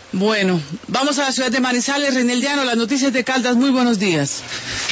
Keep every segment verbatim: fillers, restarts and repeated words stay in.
Bueno, vamos a la ciudad de Manizales. Reinel Llano, las noticias de Caldas. Muy buenos días.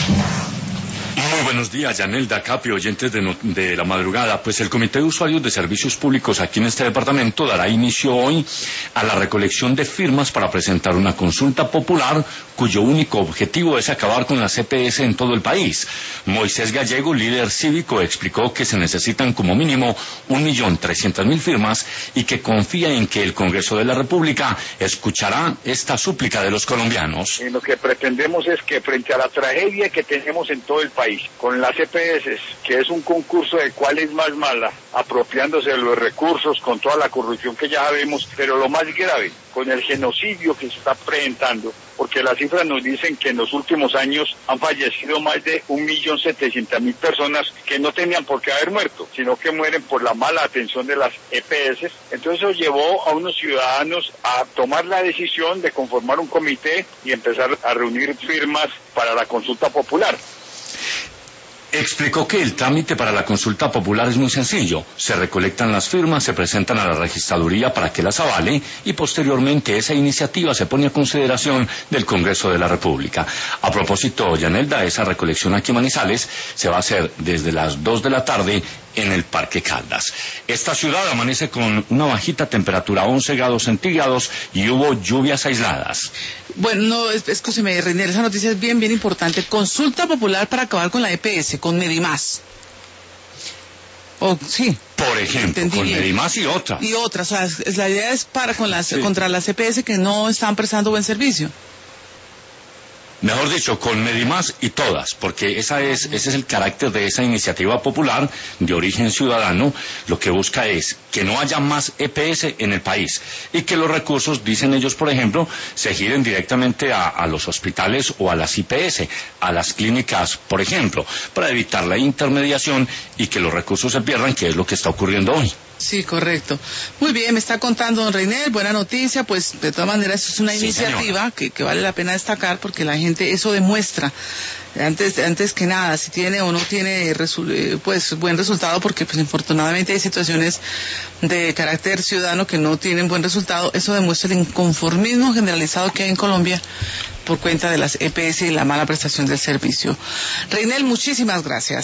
Muy buenos días, Yanelda, Capi, oyentes de, no, de la madrugada. Pues el Comité de Usuarios de Servicios Públicos aquí en este departamento dará inicio hoy a la recolección de firmas para presentar una consulta popular cuyo único objetivo es acabar con las E P S en todo el país. Moisés Gallego, líder cívico, explicó que se necesitan como mínimo un millón trescientas mil firmas y que confía en que el Congreso de la República escuchará esta súplica de los colombianos. Y lo que pretendemos es que frente a la tragedia que tenemos en todo el país, con las E P S, que es un concurso de cuál es más mala, apropiándose de los recursos, con toda la corrupción que ya sabemos, pero lo más grave, con el genocidio que se está presentando, porque las cifras nos dicen que en los últimos años han fallecido más de un millón setecientas mil personas que no tenían por qué haber muerto, sino que mueren por la mala atención de las E P S. Entonces eso llevó a unos ciudadanos a tomar la decisión de conformar un comité y empezar a reunir firmas para la consulta popular. Explicó que el trámite para la consulta popular es muy sencillo. Se recolectan las firmas, se presentan a la registraduría para que las avale y posteriormente esa iniciativa se pone a consideración del Congreso de la República. A propósito, Yanelda, esa recolección aquí en Manizales se va a hacer desde las dos de la tarde en el Parque Caldas. Esta ciudad amanece con una bajita temperatura, once grados centígrados, y hubo lluvias aisladas. Bueno, no, escúcheme, Reinel, esa noticia es bien, bien importante. Consulta popular para acabar con la E P S, con Medimás. Oh, sí. Por ejemplo, Entendí con bien. Medimás y otras. Y otras, o sea, es, la idea es para con las, Sí. contra las E P S que no están prestando buen servicio. Mejor dicho, con Medimás y todas, porque esa es, ese es el carácter de esa iniciativa popular de origen ciudadano. Lo que busca es que no haya más E P S en el país y que los recursos, dicen ellos, por ejemplo, se giren directamente a, a los hospitales o a las I P S, a las clínicas, por ejemplo, para evitar la intermediación y que los recursos se pierdan, que es lo que está ocurriendo hoy. Sí, correcto. Muy bien, me está contando don Reinel, buena noticia, pues de todas maneras es una Sí, iniciativa que, que vale la pena destacar porque la gente eso demuestra, antes antes que nada, si tiene o no tiene resu- pues buen resultado, porque pues infortunadamente hay situaciones de carácter ciudadano que no tienen buen resultado. Eso demuestra el inconformismo generalizado que hay en Colombia por cuenta de las E P S y la mala prestación del servicio. Reinel, muchísimas gracias.